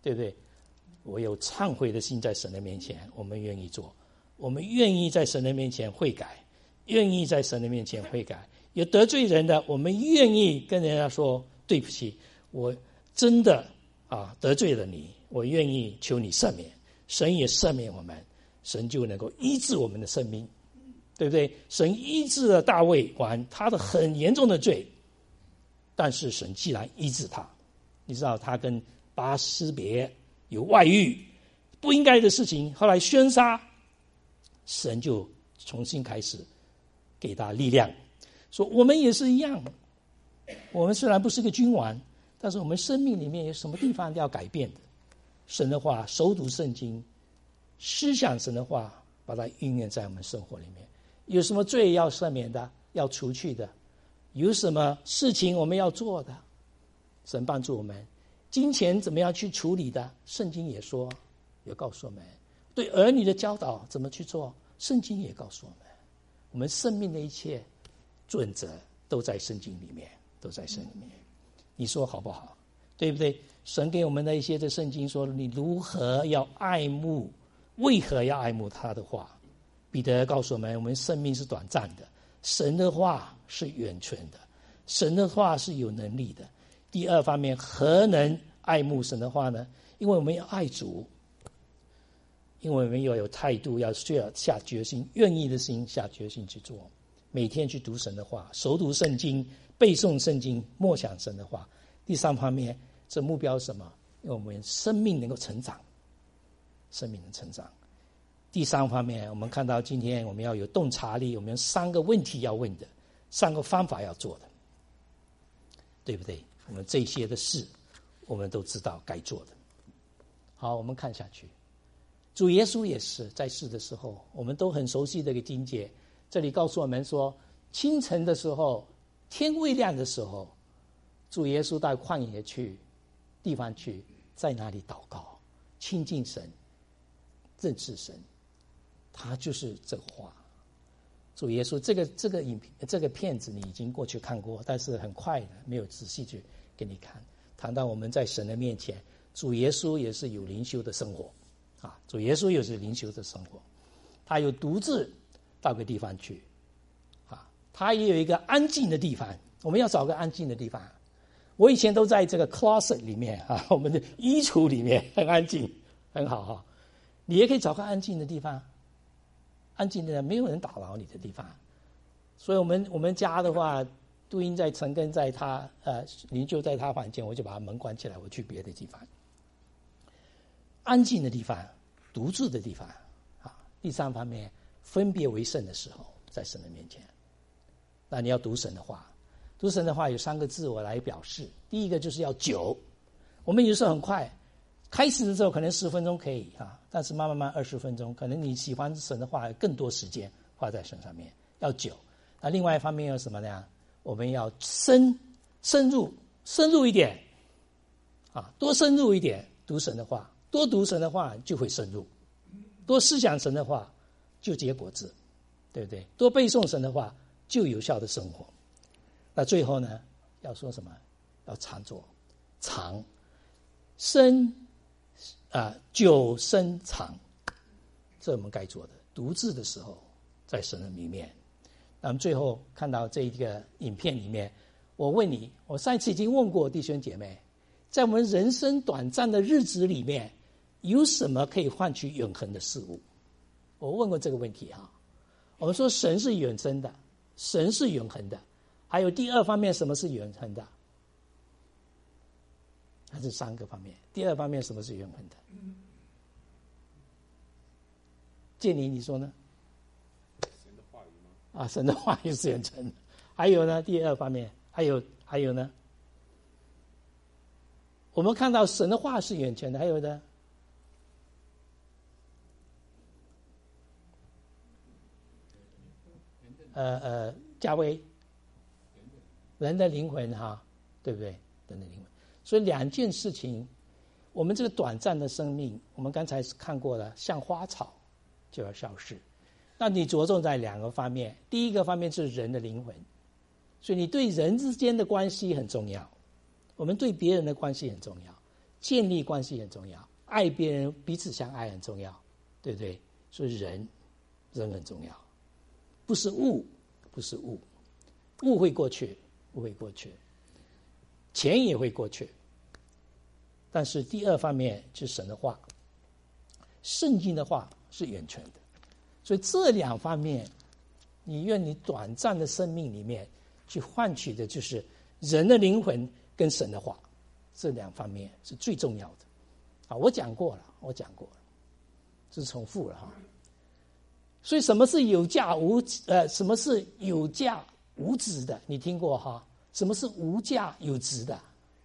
对不对？我有忏悔的心在神的面前，我们愿意做，我们愿意在神的面前悔改，愿意在神的面前悔改。有得罪人的，我们愿意跟人家说对不起，我真的啊得罪了你，我愿意求你赦免。神也赦免我们，神就能够医治我们的生命，对不对？神医治了大卫王他的很严重的罪，但是神既然医治他，你知道他跟拔示别有外遇不应该的事情，后来宣杀，神就重新开始给他力量，说我们也是一样，我们虽然不是个君王，但是我们生命里面有什么地方要改变的，神的话熟读圣经，思想神的话，把它运用在我们生活里面。有什么罪要赦免的，要除去的，有什么事情我们要做的，神帮助我们。金钱怎么样去处理的，圣经也说，也告诉我们。对儿女的教导怎么去做，圣经也告诉我们。我们生命的一切准则都在圣经里面，都在圣经里面。你说好不好？对不对？神给我们的一些的圣经说，你如何要爱慕，为何要爱慕他的话？彼得告诉我们，我们生命是短暂的，神的话是远存的，神的话是有能力的。第二方面，何能爱慕神的话呢？因为我们要爱主，因为我们要有态度，要需要下决心，愿意的心下决心去做。每天去读神的话，熟读圣经，背诵圣经，默想神的话。第三方面，这目标是什么？因为我们生命能够成长，生命的成长。第三方面，我们看到今天我们要有洞察力，我们有三个问题要问的，三个方法要做的，对不对？我们这些的事我们都知道该做的。好，我们看下去。主耶稣也是在世的时候，我们都很熟悉的一个经节，这里告诉我们说，清晨的时候，天未亮的时候，主耶稣到旷野去地方去，在那里祷告，亲近神，认识神。他就是这话。主耶稣这个这个影片这个片子你已经过去看过，但是很快的没有仔细去给你看。谈到我们在神的面前，主耶稣也是有灵修的生活啊，主耶稣也是灵修的生活，他有独自到个地方去啊，他也有一个安静的地方。我们要找个安静的地方。我以前都在这个 closet 里面啊，我们的衣橱里面很安静，很好哈。你也可以找个安静的地方。安静的没有人打扰你的地方，所以我们我们家的话，杜英在陈根在他呃灵柩在他房间，我就把门关起来，我去别的地方，安静的地方，独自的地方啊。第三方面，分别为圣的时候，在神的面前，那你要读神的话，读神的话有三个字我来表示，第一个就是要久，我们有时候很快。开始的时候可能十分钟可以啊，但是慢慢慢二十分钟，可能你喜欢神的话，更多时间花在神上面，要久。那另外一方面有什么呢？我们要深深入深入一点啊，多深入一点读神的话，多读神的话就会深入，多思想神的话就结果子，对不对？多背诵神的话就有效的生活。那最后呢，要说什么？要常做，常深。啊，久深长，这我们该做的。读字的时候，在神的里面。那么最后看到这一个影片里面，我问你，我上一次已经问过弟兄姐妹，在我们人生短暂的日子里面，有什么可以换取永恒的事物？我问过这个问题哈。我们说神是永生的，神是永恒的，还有第二方面，什么是永恒的？它是三个方面。第二方面，什么是永恒的？建宁，你说呢？ 神的话语吗？ 啊，神的话语是永恒的。还有呢？第二方面，还有还有呢？我们看到神的话是永恒的，还有呢？呃呃，加威，人的灵魂哈，对不对？人的灵魂。所以两件事情，我们这个短暂的生命，我们刚才看过了，像花草就要消逝。那你着重在两个方面，第一个方面是人的灵魂，所以你对人之间的关系很重要，我们对别人的关系很重要。 建立关系很重要，爱别人，彼此相爱很重要，对不对？所以人，人很重要，不是物，不是物，物会过去，物会过去，钱也会过去。但是第二方面就是神的话，圣经的话是远存的，所以这两方面，你愿你短暂的生命里面去换取的就是人的灵魂跟神的话，这两方面是最重要的。啊，我讲过了，我讲过了，这是重复了哈。所以什么是有价无呃，什么是有价无值的？你听过哈？什么是无价有值的？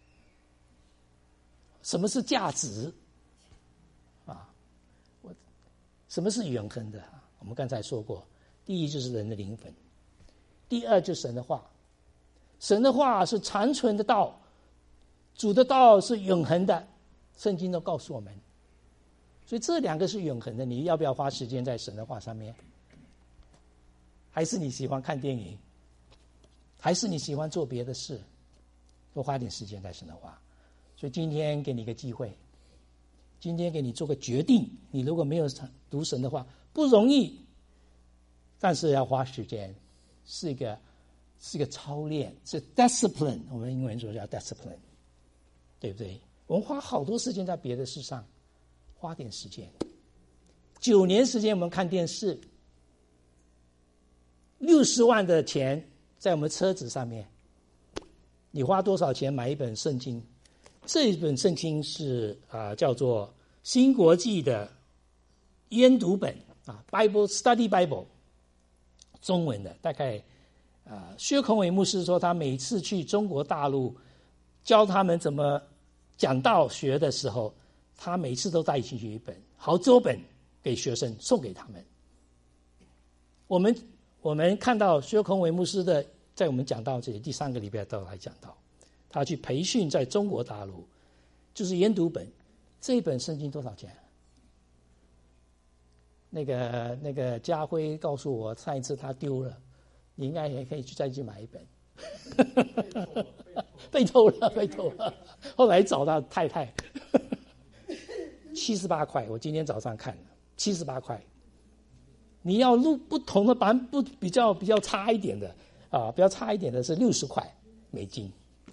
什么是价值？啊，我什么是永恒的？我们刚才说过，第一就是人的灵魂，第二就是神的话。神的话是长存的道，主的道是永恒的，圣经都告诉我们。所以这两个是永恒的，你要不要花时间在神的话上面？还是你喜欢看电影？还是你喜欢做别的事？多花点时间在神的话。所以今天给你一个机会，今天给你做个决定，你如果没有读神的话，不容易，但是要花时间，是一个是一个操练，是 discipline， 我们英文说叫 discipline， 对不对？我们花好多时间在别的事上，花点时间，九年时间我们看电视，六十万的钱在我们车子上面，你花多少钱买一本圣经？这一本圣经是啊、呃、叫做新国际的研读本啊 Bible Study Bible， 中文的，大概啊、呃、薛孔伟牧师说他每次去中国大陆教他们怎么讲道学的时候，他每次都带进去一本好多本给学生送给他们。我们我们看到薛孔伟牧师的在我们讲道这里第三个礼拜都来讲道。他去培训在中国大陆，就是研读本，这一本圣经多少钱？那个那个家辉告诉我，上一次他丢了，你应该也可以去再去买一本。被偷了，被偷了。后来找到太太，七十八块，我今天早上看了，七十八块。你要录不同的版不比较比较差一点的啊，比较差一点的是六十块美金。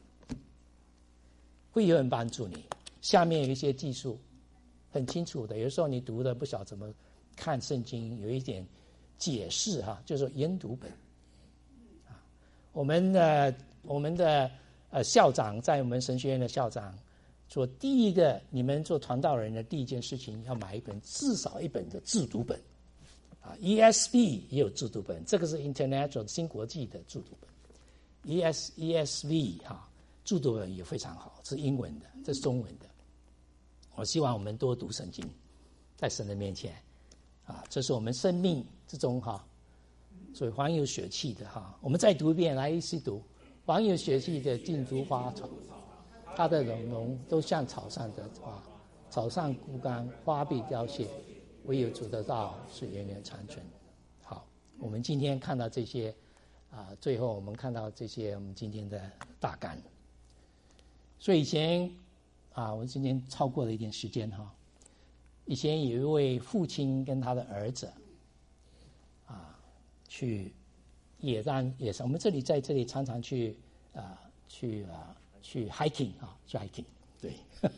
会有人帮助你，下面有一些技术很清楚的，有时候你读的不晓得怎么看圣经，有一点解释哈，就是研读本啊。我们的我们的呃校长在我们神学院的校长说，第一个你们做传道人的第一件事情要买一本至少一本的自读本啊 ，E S V 也有自读本，这个是 International 新国际的自读本 ，E S E S V 哈。注读本也非常好，是英文的，这是中文的。我希望我们多读圣经，在神的面前，啊，这是我们生命之中哈，所以黄有血气的哈，我们再读一遍，来一起读。黄有血气的尽如花草，它的容容都像草上的花，草上枯干，花必凋谢，唯有主的道是永远长存。好，我们今天看到这些啊，最后我们看到这些我们今天的大纲。所以以前啊，我今天超过了一点时间哈。以前有一位父亲跟他的儿子啊，去野山野山，我们这里在这里常常去啊去啊去 hiking 啊，去 hiking， 对，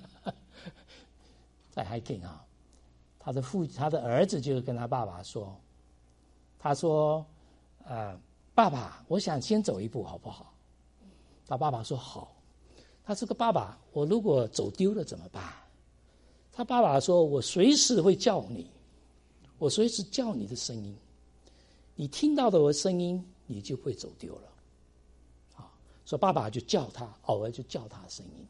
在 hiking 啊，他的父他的儿子就跟他爸爸说，他说呃爸爸，我想先走一步好不好？他爸爸说好。他这个爸爸，我如果走丢了怎么办？他爸爸说，我随时会叫你，我随时叫你的声音，你听到的我的声音，你就不会走丢了。啊，所以爸爸就叫他，偶尔就叫他的声音。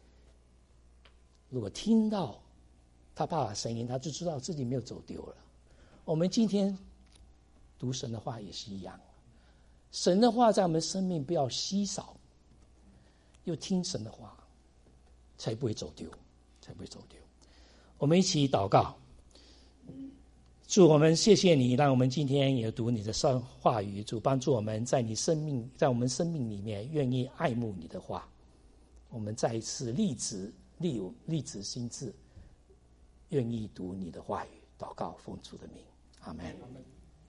如果听到他爸爸的声音，他就知道自己没有走丢了。我们今天读神的话也是一样，神的话在我们生命不要稀少。又听神的话，才不会走丢，才不会走丢。我们一起祷告，主，我们谢谢你，让我们今天也读你的圣话语。主，帮助我们在你生命，在我们生命里面，愿意爱慕你的话。我们再一次立志立立志心志，愿意读你的话语，祷告奉主的名，阿们。